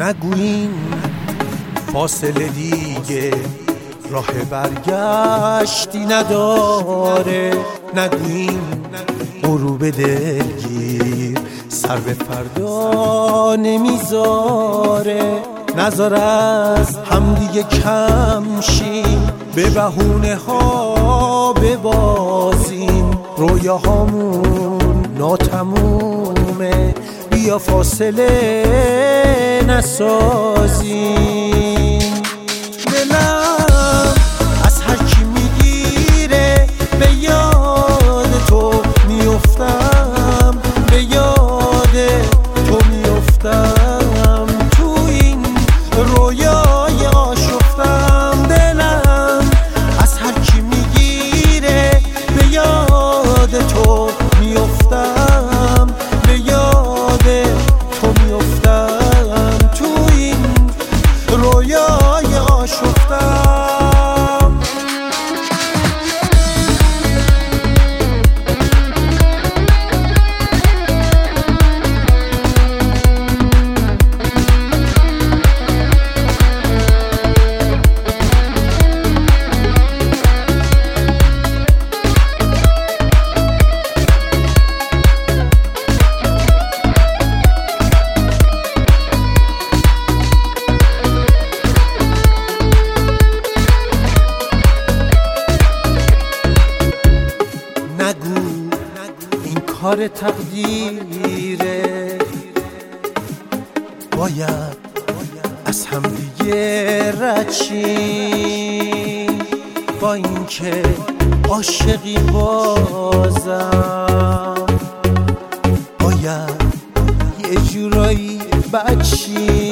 نگویین فاصله دیگه راه برگشتی نداره، نگویین غروب دلگیر سر به فردا نمیذاره، نذار از همدیگه کم شیم، به بهونه ها ببازیم، رویاهامون ناتمومه، بیا فاصله نسازیم. دلم از هر کی میگیره به یاد تو میفتم، به یاد تو میفتم، تو این رویای آشفتم. دلم از هر کی میگیره به یاد تو میفتم، به یاد تو میفتم، تو این رویای آشفتم. این کار تقدیره، باید از هم دیگه رد شیم، با این که عاشقی بازم باید یه جورایی بد شیم.